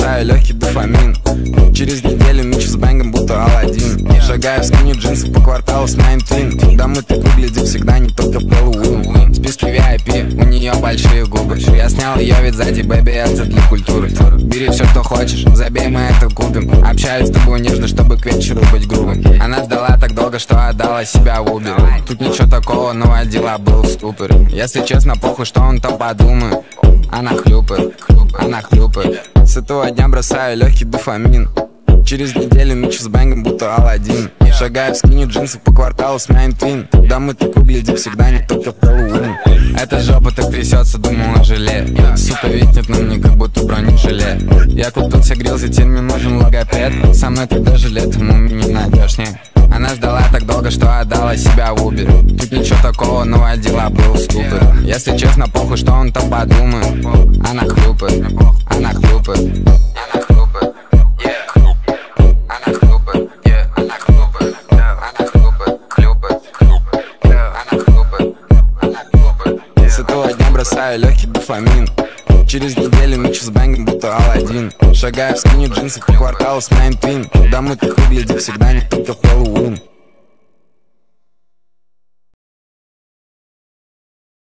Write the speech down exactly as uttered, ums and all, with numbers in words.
бросаю легкий дофамин. Через неделю мечу с бэнгом, будто Аладдин. Шагаю в скине джинсы по кварталу с моим твин. Когда мы так выглядим, всегда не только Хэллоуин. В списке ви ай пи, у нее большие губы. Я снял ее ведь сзади, бэби, это для культуры. Бери все, что хочешь, забей, мы это купим. Общаюсь с тобой нежно, чтобы к вечеру быть грубым. Она ждала так долго, что отдала себя в Uber. Тут ничего такого, но отдела был в ступоре. Если честно, похуй, что он там подумает. Она хлюпает, она хлюпает. С этого дня бросаю легкий дофамин. Через неделю мечу с бэнгом, будто Аладдин. Шагаю в скине джинсы по кварталу с моим твин. Когда мы так выглядим, всегда не только Хэллоуин. Эта жопа так трясется, думал, он жалеет. Сука витнет на мне, как будто бронежилет. Я купился, грелся, теперь мне нужен логопед. Со мной ты даже летом у меня не найдешь, нет. Она ждала так долго, что отдала себя в Uber. Тут ничего такого, но отдела был в ступоре. Если честно, похуй, что он там подумает. Она хлюпает, она хлюпает, она хлюпает. Бросаю легкий дофамин. Через неделю мечу с бэнгом, будто Аладдин. Шагаю в скине джинсы по кварталу с моим твин. Когда мы так выглядим, всегда не только Хэллоуин.